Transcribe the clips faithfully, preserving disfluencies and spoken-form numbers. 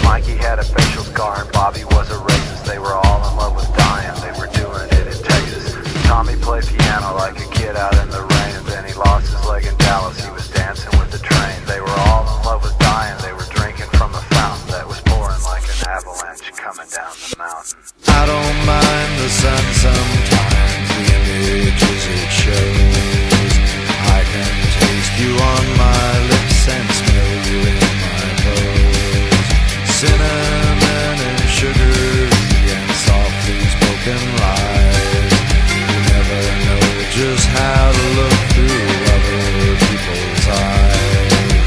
Mikey had a facial scar and Bobby was a racist. They were all in love with dying, they were doing it in Texas. Tommy played piano like a kid out in the rain, and then he lost his leg in Dallas, he was dancing with the train. They were all in love with dying, they were drinking from a fountain that was pouring like an avalanche coming down the mountain. I don't mind the sun sometimes, the images it shows. I can taste you on my lips and smell you in my clothes. Cinnamon and sugar and softly spoken lies. You never know just how to look through other people's eyes.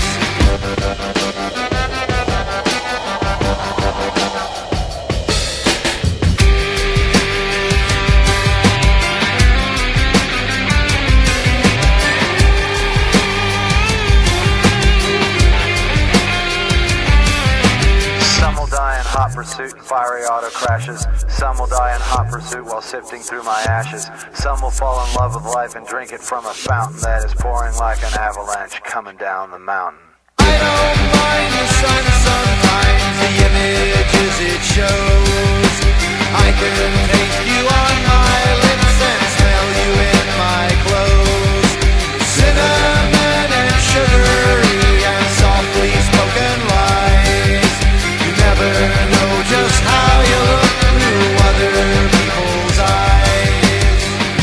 Hot pursuit and fiery auto crashes. Some will die in hot pursuit while sifting through my ashes. Some will fall in love with life and drink it from a fountain that is pouring like an avalanche coming down the mountain. I don't mind the sun sometimes, the images it shows. I can taste you on my lips and smell you in my clothes. Cinnamon and sugary and softly spoken lies. You never know just how you look through other people's eyes.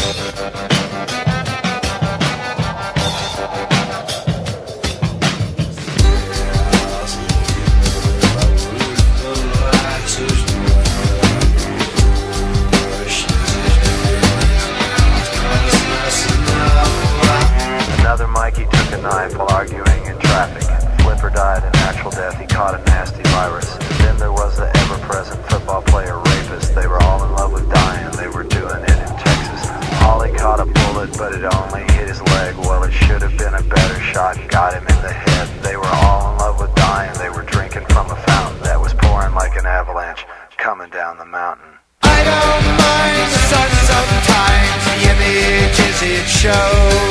Another Mikey took a knife while arguing in traffic. Flipper died a natural death, he caught a nasty virus. Then there was the ever-present football player rapist. They were all in love with dying, they were doing it in Texas. Holly caught a bullet, but it only hit his leg. Well, it should have been a better shot, got him in the head. They were all in love with dying, they were drinking from a fountain that was pouring like an avalanche coming down the mountain. I don't mind the sun sometimes, the images it shows.